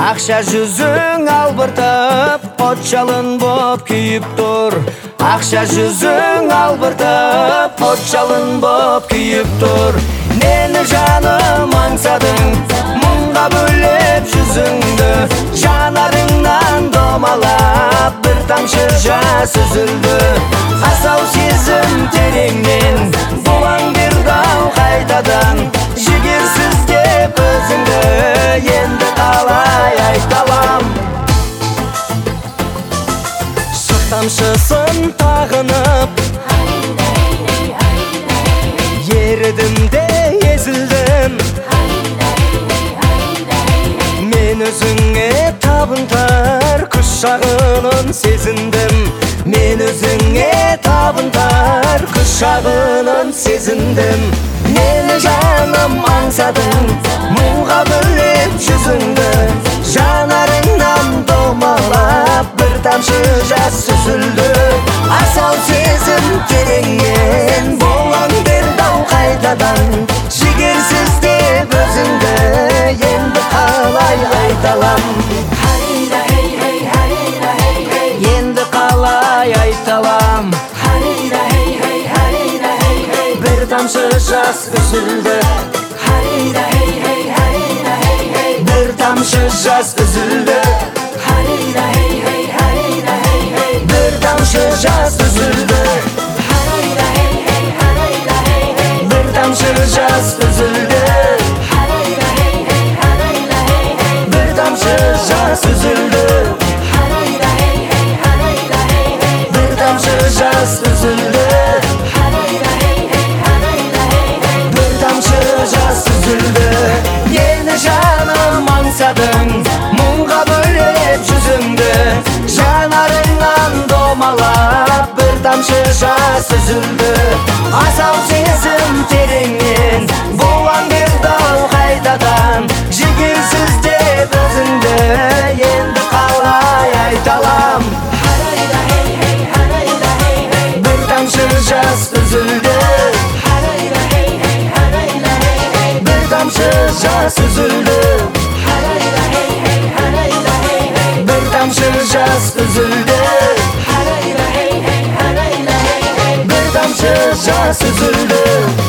Акча жүзүң албыртып, от жалын боп күйүп тур. Акча жүзүң албыртып, от жалын боп күйүп тур. Мени жаным аңсадың, муңга бөлөп жүзүңдү. Жанарыңнан домалап, бир тамчы жас үзүлдү. Асау сезим тереңнен, булаң бир дал кайтадан. Жигерсиз деп өзүңдү енді қалай айталам. Шық тамшысын тағынып, ерідім де езілдім. Мен өзіңе табынтар күш шағынын сезіндім. Мен өзіңе табынтар күш шағынын сезіндім. Мені жаным аңсадың, мұңға бөлеп жүзіңді. Жанарыңнан домалап, бір тамшы жас үзілді. Асау сезім тереңнен, болаң бер дау қайтадан. Жігерсіз деп өзіңді, енді қалай айталам. Енді қалай айталам. Bir tamşı jас üzüldü. Bir tamşı jас üzüldü. Bir tamşı jас üzüldü. Bir tamşı jас üzüldü. Bir tamşı jас üzüldü. Bir tamşı jас üzüldü. Yeni жаным аңсадың, мұңға бөлеп жүзіңді. Жанарыңнан домалап, бір тамшы жас үзілді. Асау сезім тереңнен, болаң бер дау қайтадан. Жігерсіз деп өзіңді, енді қалай айталам. Bir тамшы жас үзілді. Жас үзілді. Bir тамшы жас үзілді. Bir тамшы жас үзілді.